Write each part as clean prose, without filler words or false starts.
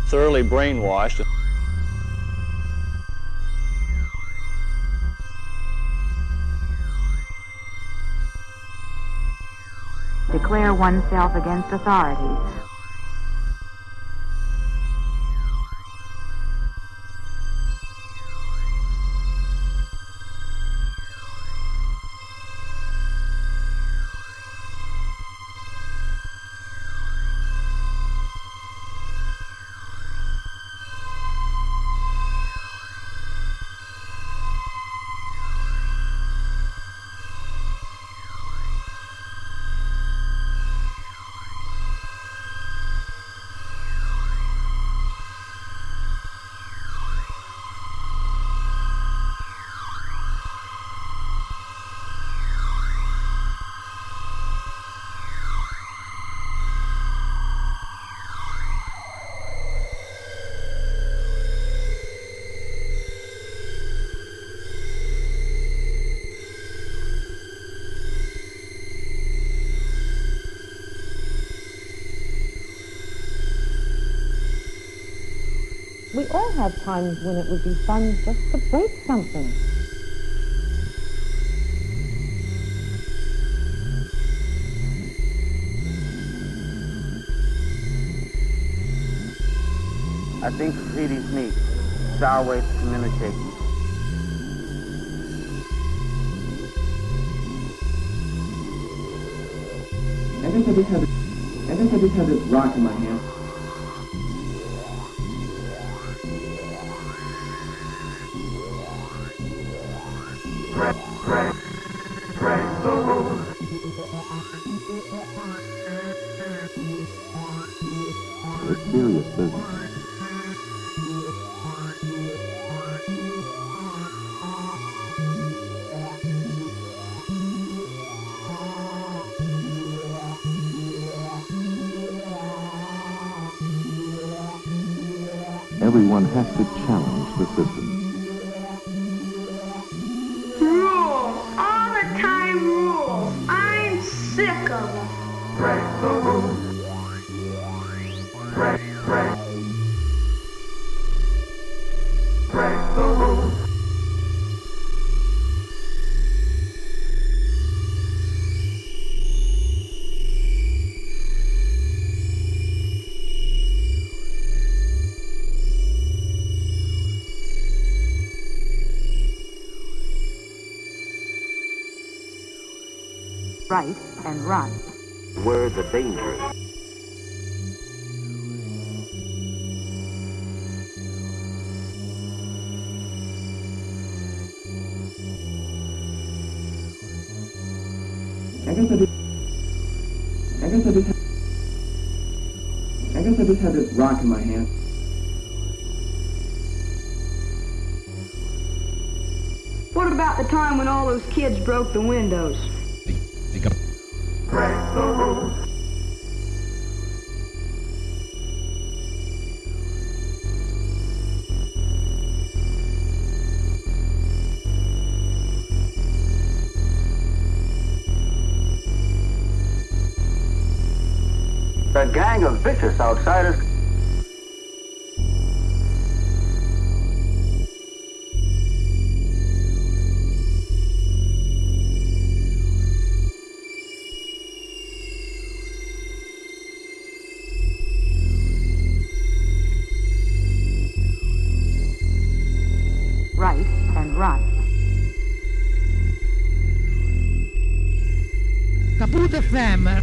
thoroughly brainwashed. Declare oneself against authorities. We all have times when it would be fun just to break something. I think cities meet. It's our way to communicate. I guess I just had this rock in my hand. It's serious business. Everyone has to challenge the system. Rules. All the time rules. I'm sick of them. Break the rules. Break the rules. Right and run. Words are dangerous. I guess I just had this rock in my hand. What about the time when all those kids broke the windows? Break the rules. A gang of vicious outsiders. Right and run. Caput FM.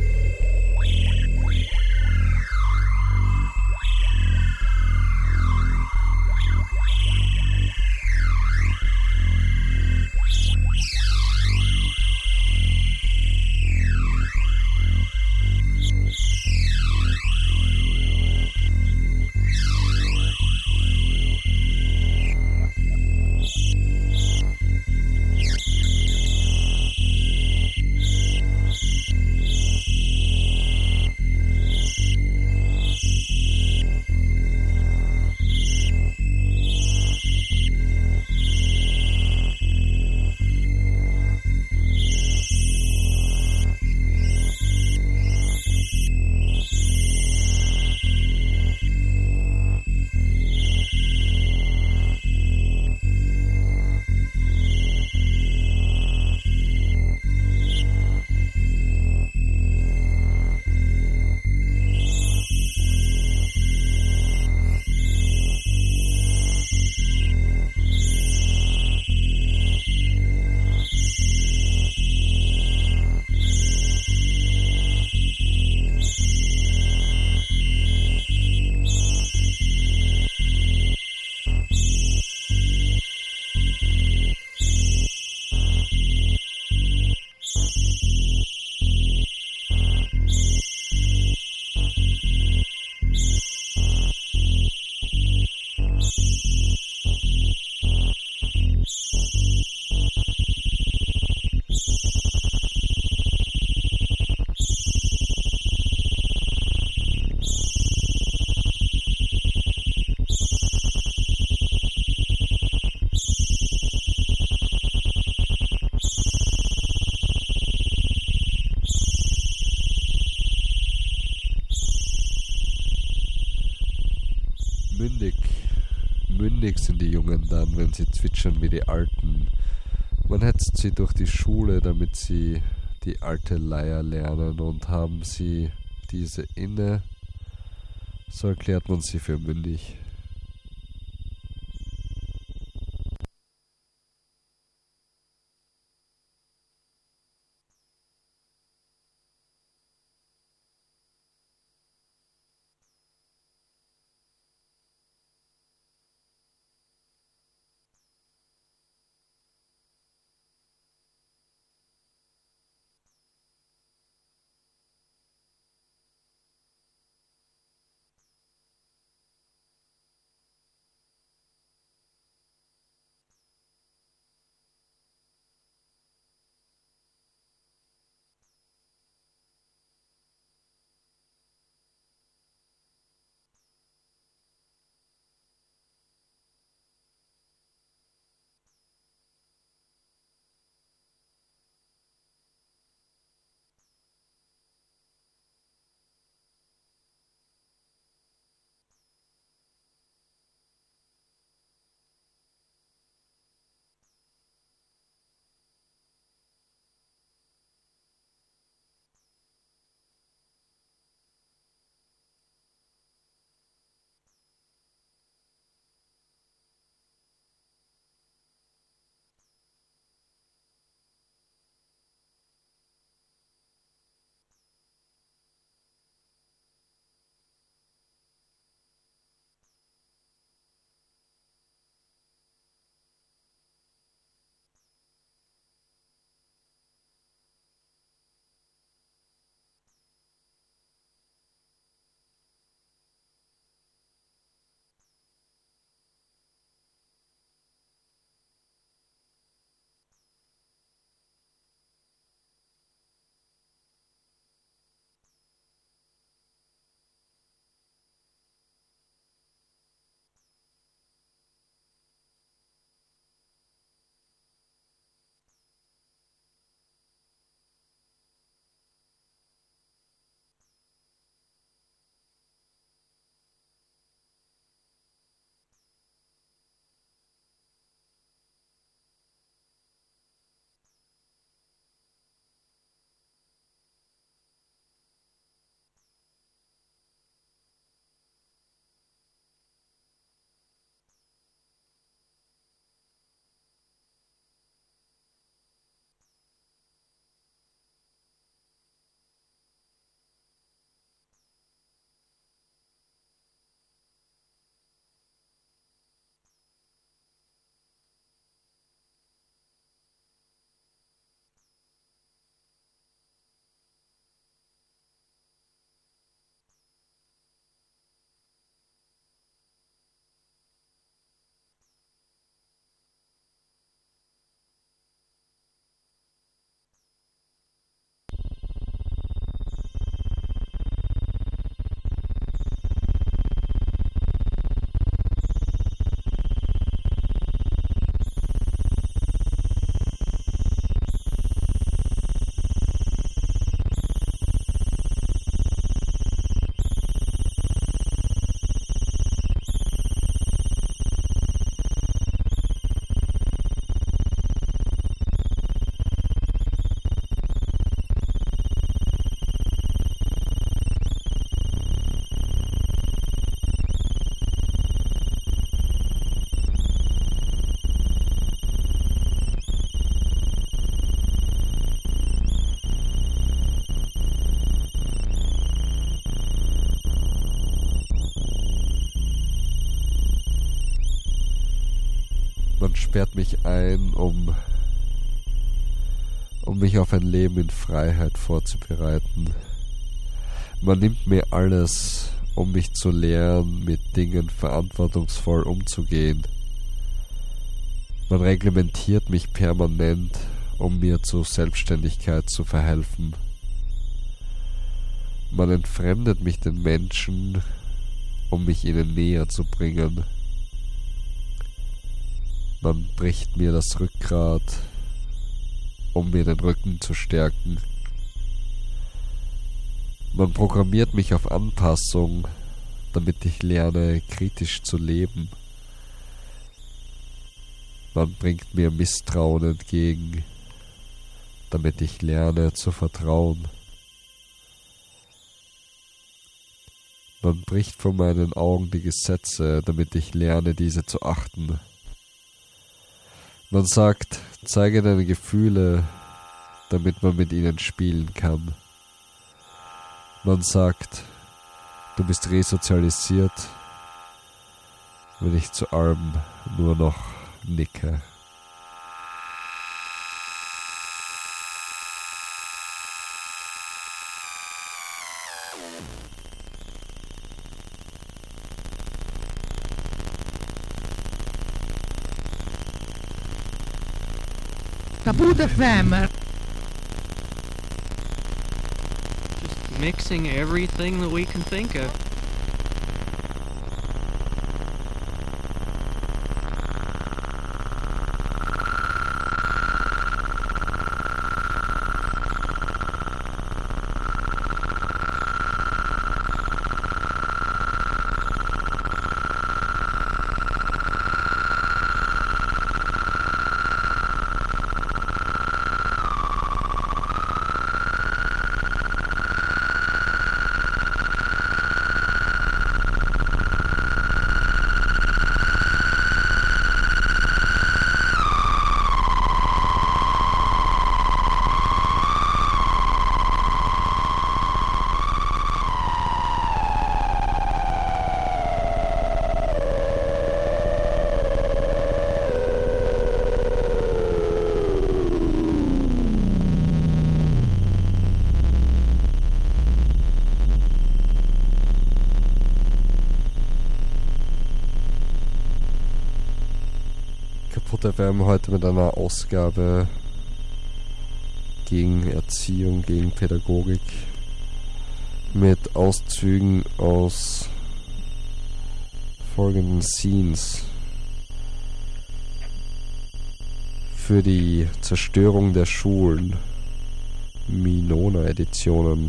Mündig sind die Jungen dann, wenn sie zwitschern wie die Alten. Man hetzt sie durch die Schule, damit sie die alte Leier lernen, und haben sie diese inne, so erklärt man sie für mündig. Man sperrt mich ein, um mich auf ein Leben in Freiheit vorzubereiten. Man nimmt mir alles, um mich zu lehren, mit Dingen verantwortungsvoll umzugehen. Man reglementiert mich permanent, um mir zur Selbstständigkeit zu verhelfen. Man entfremdet mich den Menschen, um mich ihnen näher zu bringen. Man bricht mir das Rückgrat, um mir den Rücken zu stärken. Man programmiert mich auf Anpassung, damit ich lerne, kritisch zu leben. Man bringt mir Misstrauen entgegen, damit ich lerne zu vertrauen. Man bricht vor meinen Augen die Gesetze, damit ich lerne, diese zu achten. Man sagt, zeige deine Gefühle, damit man mit ihnen spielen kann. Man sagt, du bist resozialisiert, wenn ich zu allem nur noch nicke. Kaput FM. Just mixing everything that we can think of. Wir haben heute mit einer Ausgabe gegen Erziehung, gegen Pädagogik mit Auszügen aus folgenden Scenes. Für die Zerstörung der Schulen, Minona-Editionen,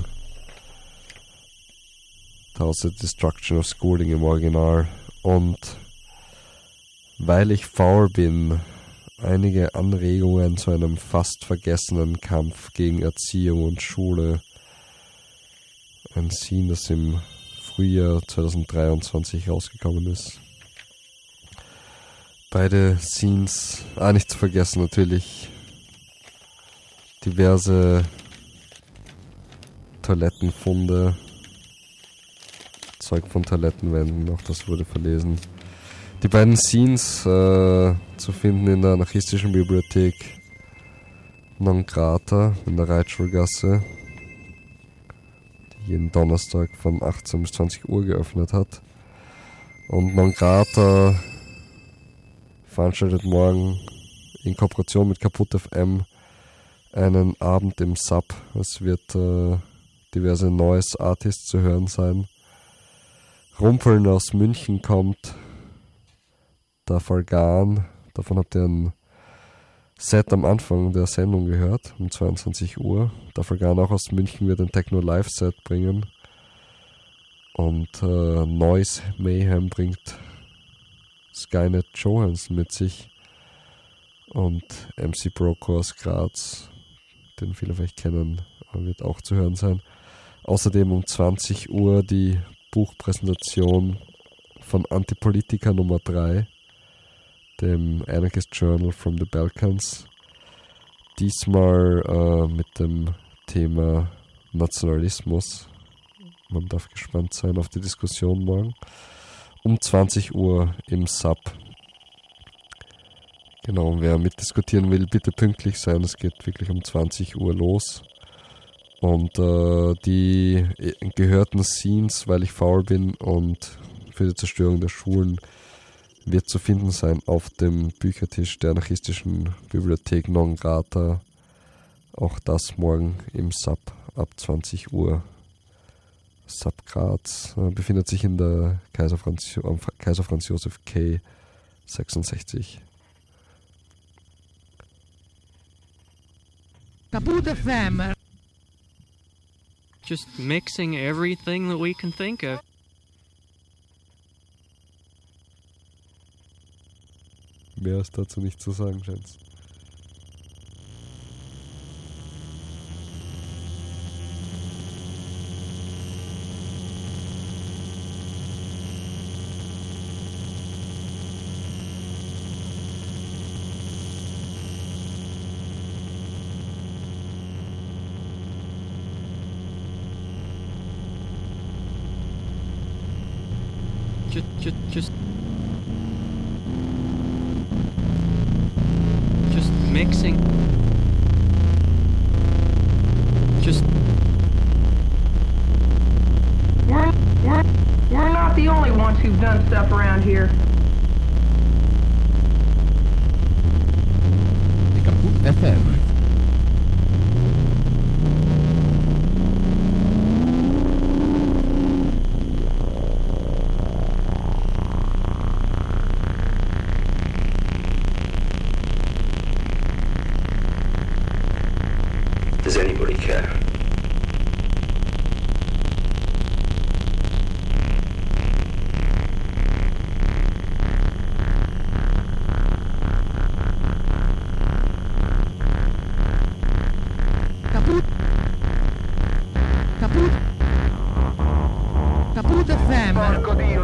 The Destruction of Schooling im Original, und weil ich faul bin, einige Anregungen zu einem fast vergessenen Kampf gegen Erziehung und Schule. Ein Scene, das im Frühjahr 2023 rausgekommen ist. Beide Scenes, nicht zu vergessen natürlich, diverse Toilettenfunde, Zeug von Toilettenwänden, auch das wurde verlesen. Die beiden Scenes zu finden in der anarchistischen Bibliothek Non Grata in der Reitschulgasse, die jeden Donnerstag von 18 bis 20 Uhr geöffnet hat. Und Non Grata veranstaltet morgen in Kooperation mit Kaput FM einen Abend im Sub. Es wird diverse Noise Artists zu hören sein. Rumpeln aus München kommt. Dafalgan, davon habt ihr ein Set am Anfang der Sendung gehört, um 22 Uhr. Dafalgan auch aus München wird ein Techno-Live-Set bringen. Und Noise Mayhem bringt Skynet Johansson mit sich. Und MC Broco aus Graz, den viele vielleicht kennen, wird auch zu hören sein. Außerdem um 20 Uhr die Buchpräsentation von Antipolitica Nummer 3, dem Anarchist Journal from the Balkans. Diesmal mit dem Thema Nationalismus. Man darf gespannt sein auf die Diskussion morgen. Um 20 Uhr im Sub. Genau, wer mitdiskutieren will, bitte pünktlich sein. Es geht wirklich um 20 Uhr los. Und die gehörten Scenes, weil ich faul bin und für die Zerstörung der Schulen, wird zu finden sein auf dem Büchertisch der anarchistischen Bibliothek Non Grata. Auch das morgen im Sub ab 20 Uhr. Sub Graz befindet sich in der Kaiser Franz Josef K 66. Kaput FM. Just mixing everything that we can think of. Mehr ist dazu nicht zu sagen, scheint's. Just mixing. We're not the only ones who've done stuff around here. Kaputt FM. Does anybody care? Kaputt FM. Porco Dio.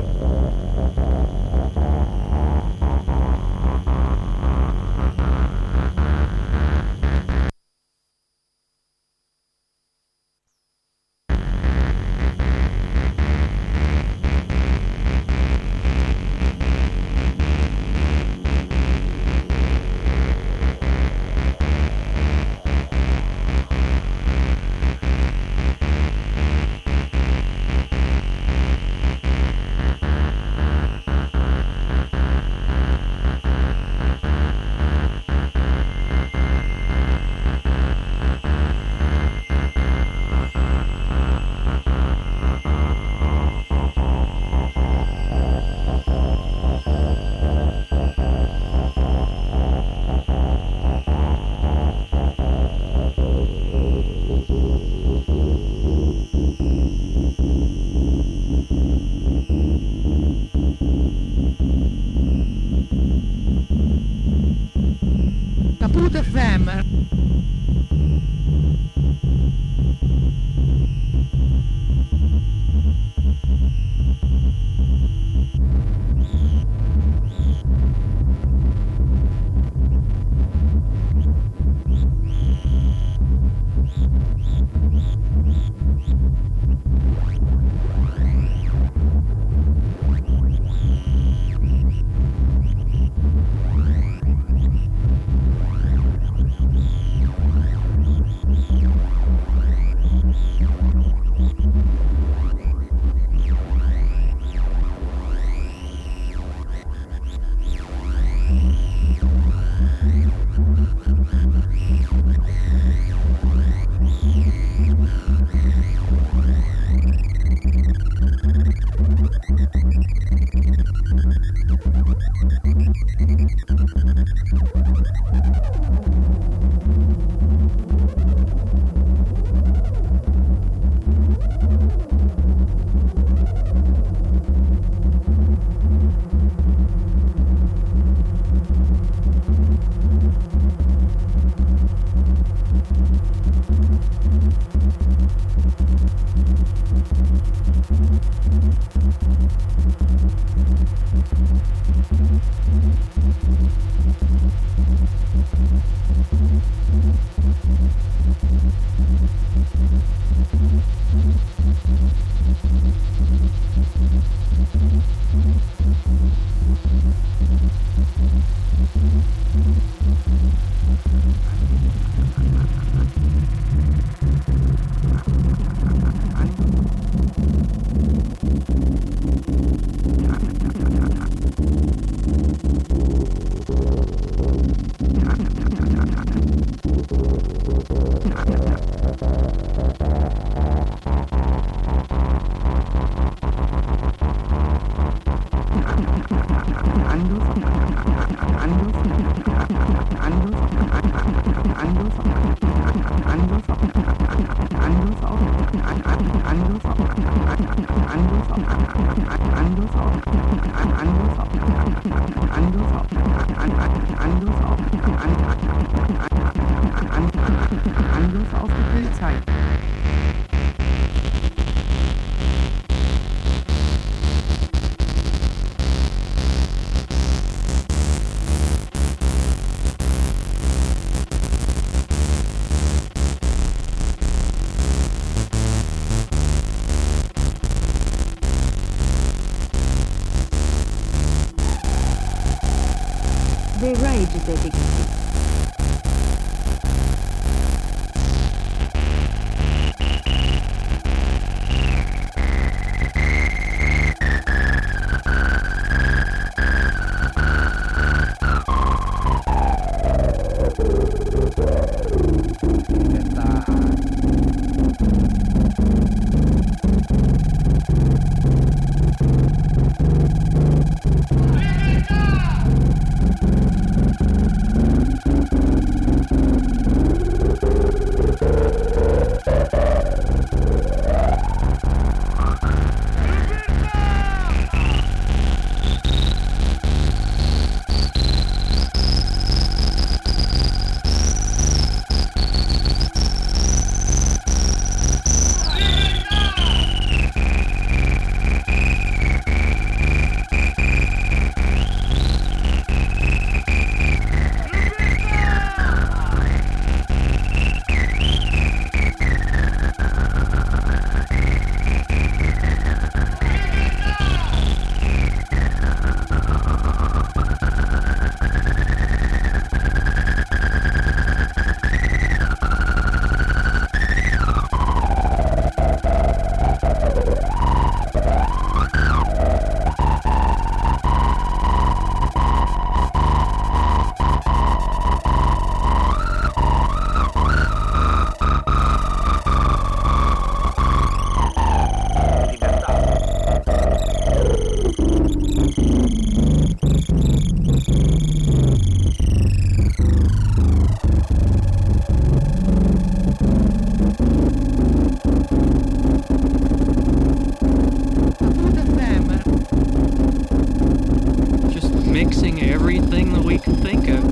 Kaputt FM. Anruf Angriff auf die Bildzeitung. They rage at their dignity. Everything that we can think of.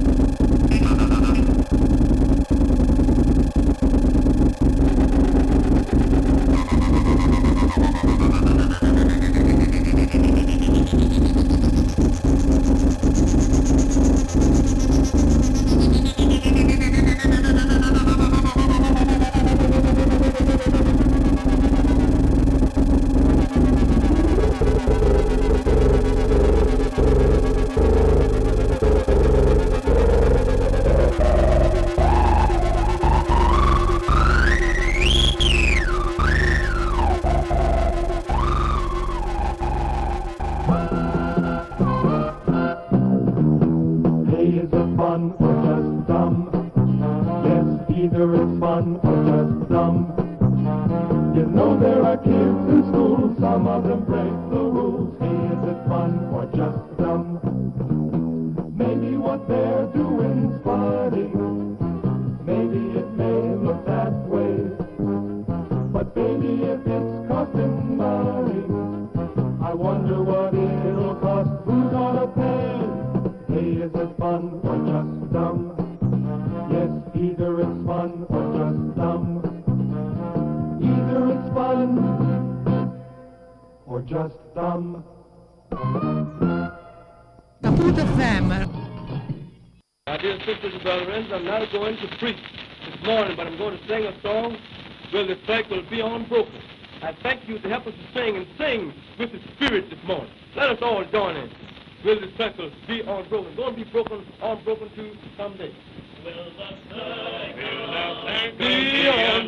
Caput FM. My dear sisters and brethren, I'm not going to preach this morning, but I'm going to sing a song where the track will be unbroken. I thank you to help us to sing and sing with the Spirit this morning. Let us all join in. Will the track will be unbroken? Going to be broken, unbroken too someday. Will the track be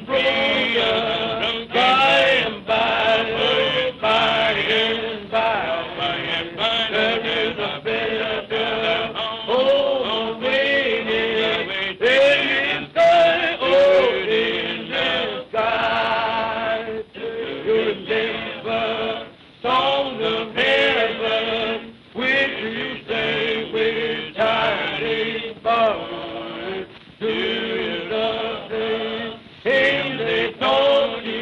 unbroken by and by, by and by? There is a better home waiting in the sky, oh, in the sky. You remember songs of heaven, which you say with tiny boys. Do the things they told you.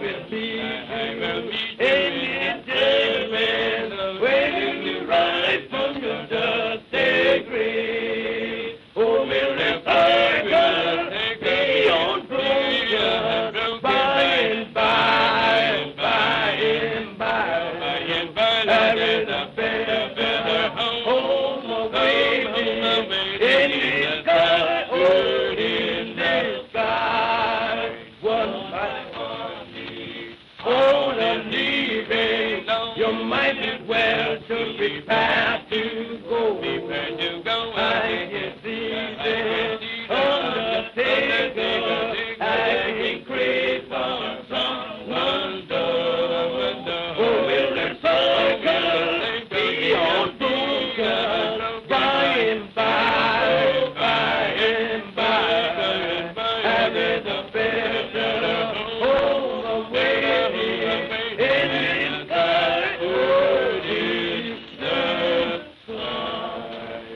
will meet you in eternity when you rise from your dusty grave. Oh, will the cycle be unbroken by and by, by and by, there is a better home awaiting in the sky, oh, in the sky. One by one, on a leaving, you might as well to prepare to go. I can see this undertaker, I can crave for someone's door. Oh, will the cycle be unbroken by and by, by and by, having a better home awaiting in the sky, oh, in the sky.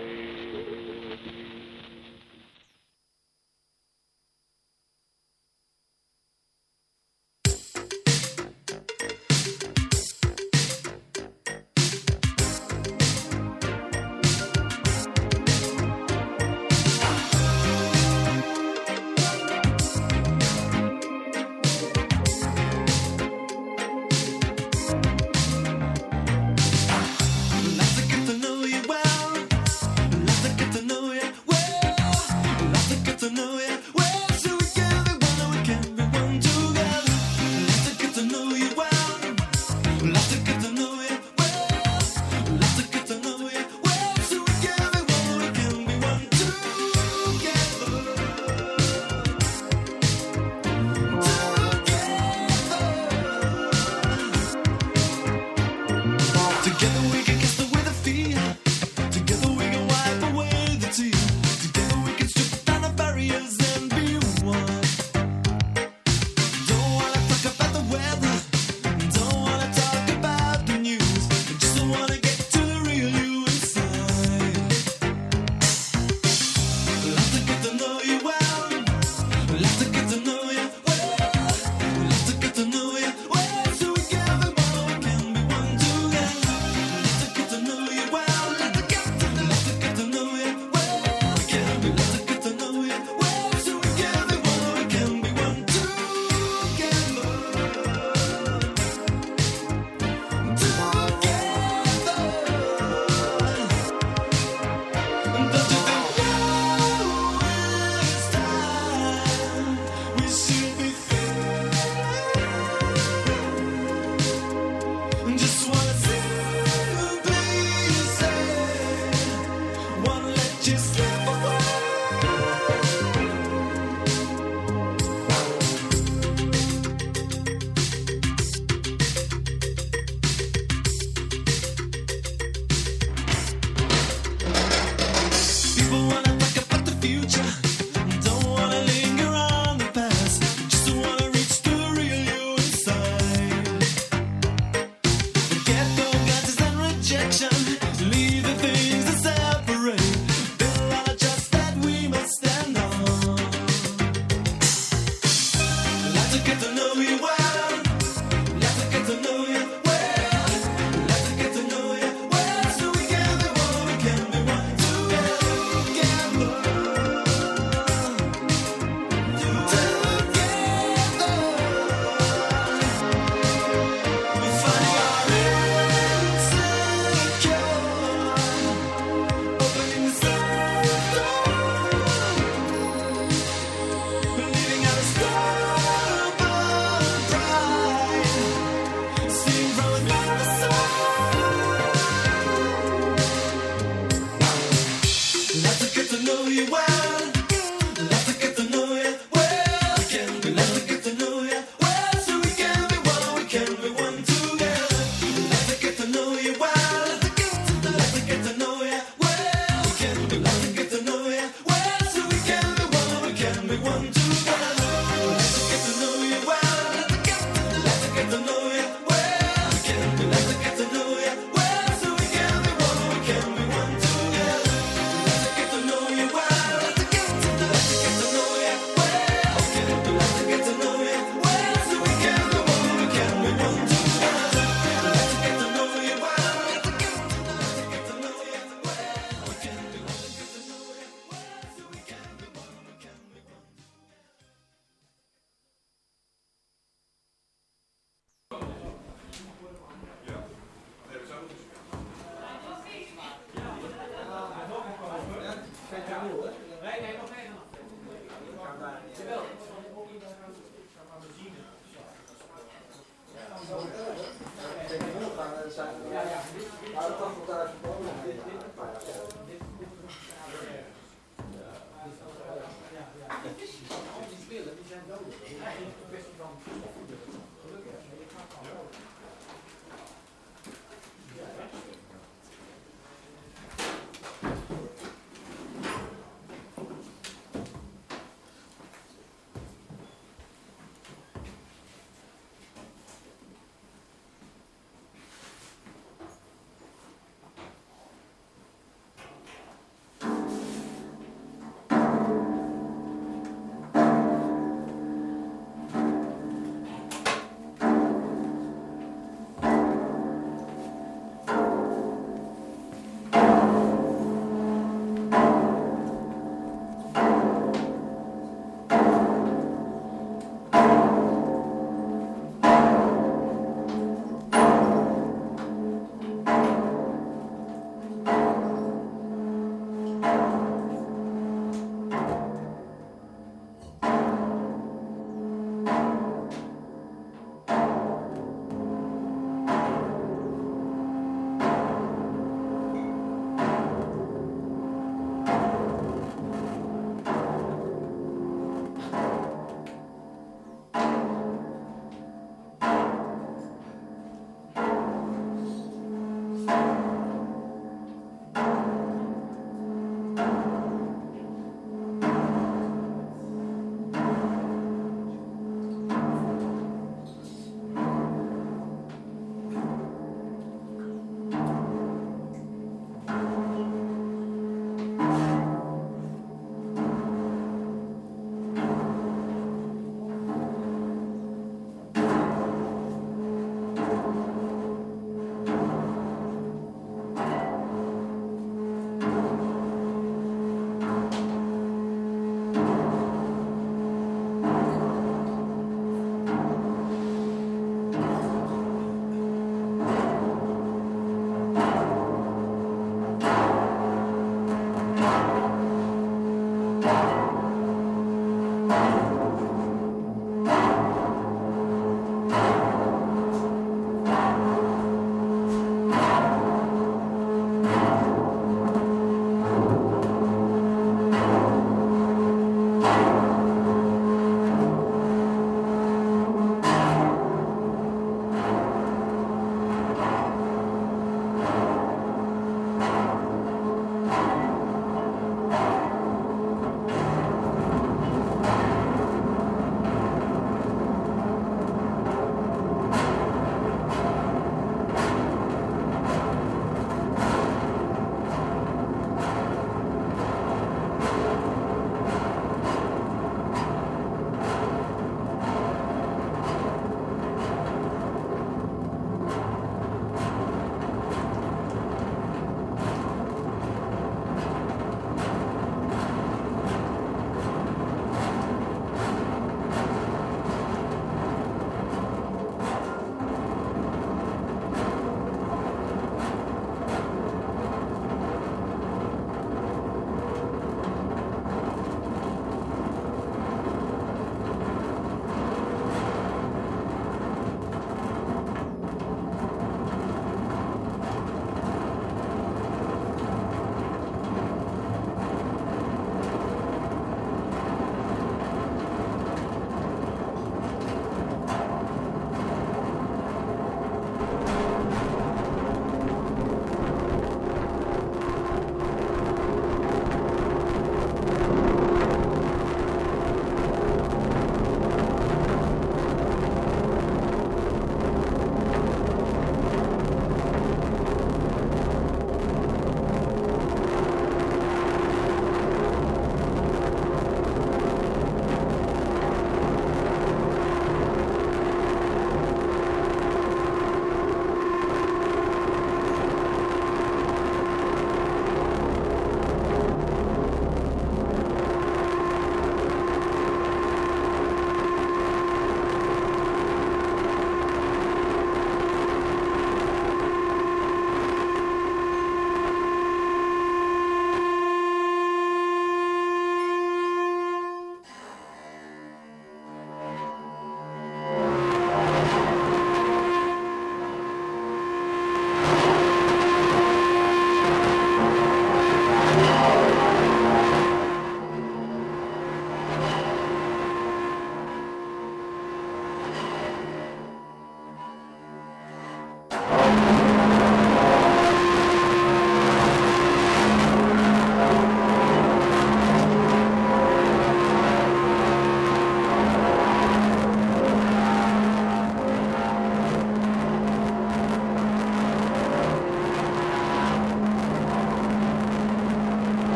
Together we can kiss away the fear. Together we can wipe away the tears. Together we can strip down the barriers and be one. Don't wanna talk about the weather. Don't wanna talk about the news. I just wanna get to the real you inside. Love to get to know you well. Love to get to know you well. Love to get to know you well. So we can be one together.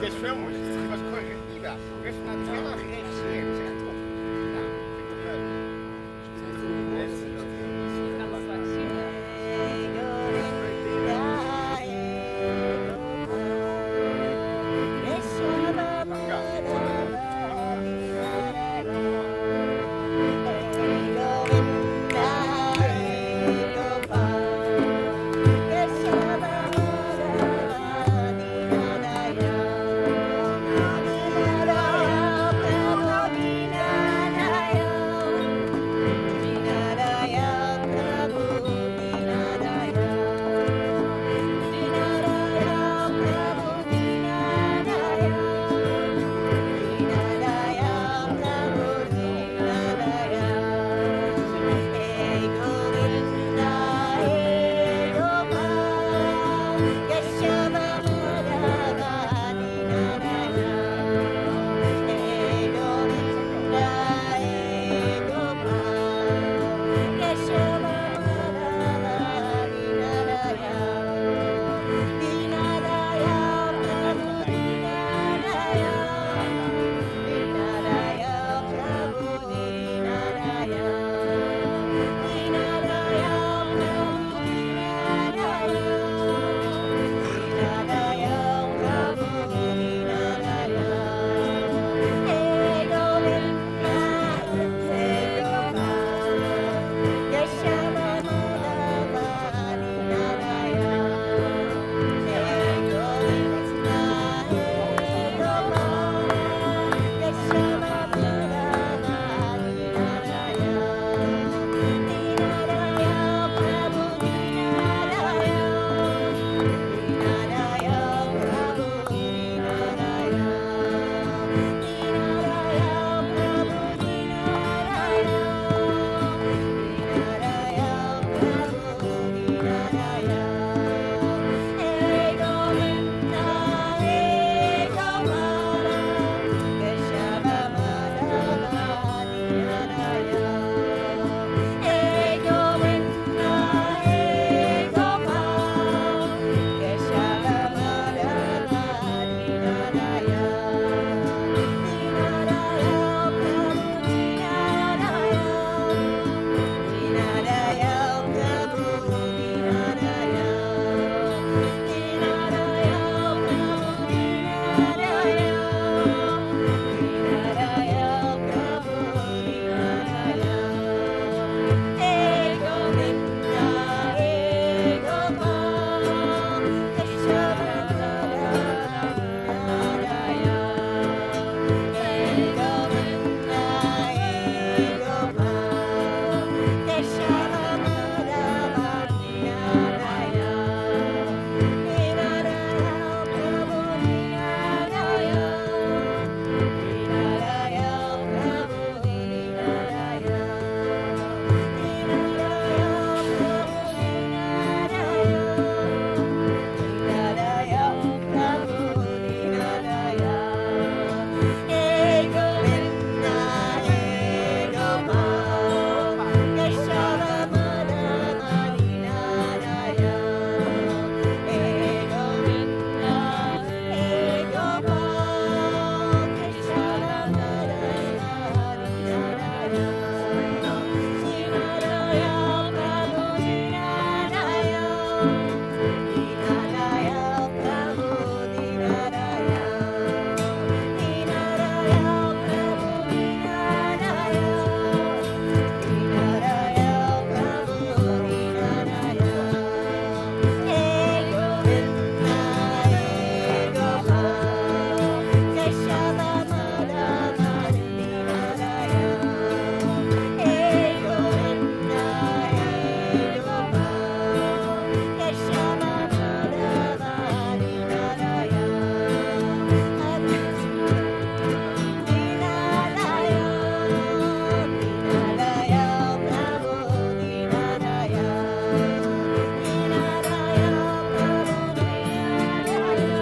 This film was, it was quite,